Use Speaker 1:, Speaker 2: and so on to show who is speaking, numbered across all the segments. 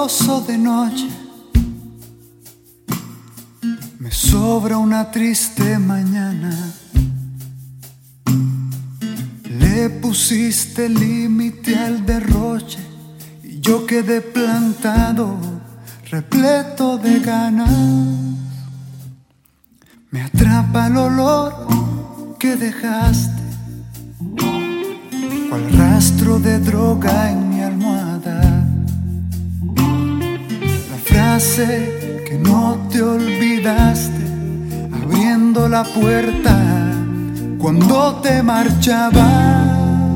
Speaker 1: gozo de noche, me sobra una triste mañana. Le pusiste límite al derroche y yo quedé plantado, repleto de ganas. Me atrapa el olor que dejaste, cual rastro de droga en mi almohada. La frase que no te olvidaste, abriendo la puerta cuando te marchabas.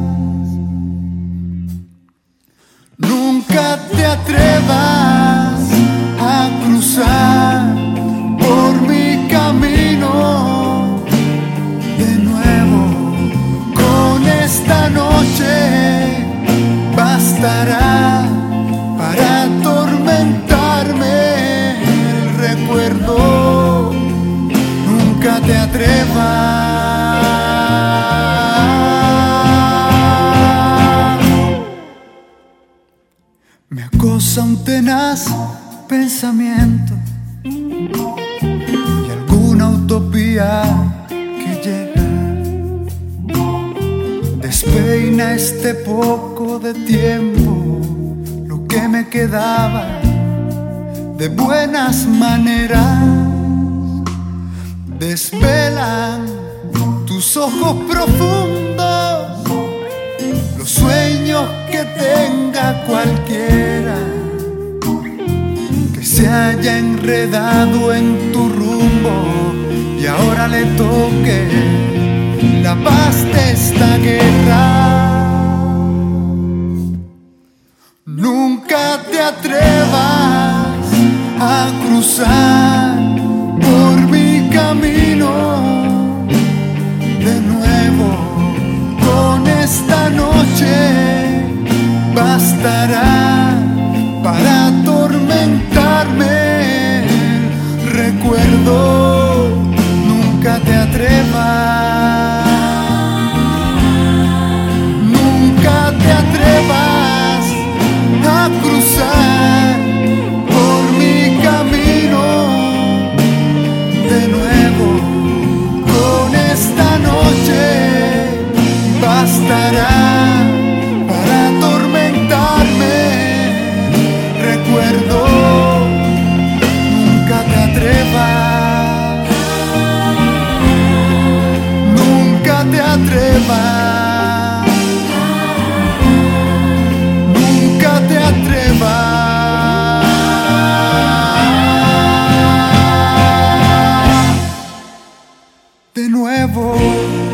Speaker 1: Nunca te atrevas a cruzar por mi camino de nuevo. Con esta noche bastará para atormentarme el recuerdo. Nunca te atrevas. Me acosa un tenaz pensamiento y alguna utopía que llega. Despeina este poco de tiempo, lo que me quedaba de buenas maneras. Desvelan tus ojos profundos, los sueños que tenga cualquiera que se haya enredado en tu rumbo y ahora le toque la paz de esta guerra. Nunca te atrevas a cruzar por mi camino de nuevo. Con esta noche bastará para atormentarme el recuerdo. Nunca te atrevas, nunca te atrevas a cruzar por mi camino de nuevo. Con esta noche bastará para atormentarme el recuerdo. Nunca te atrevas, nunca te atrevas, nunca te atrevas. De nuevo.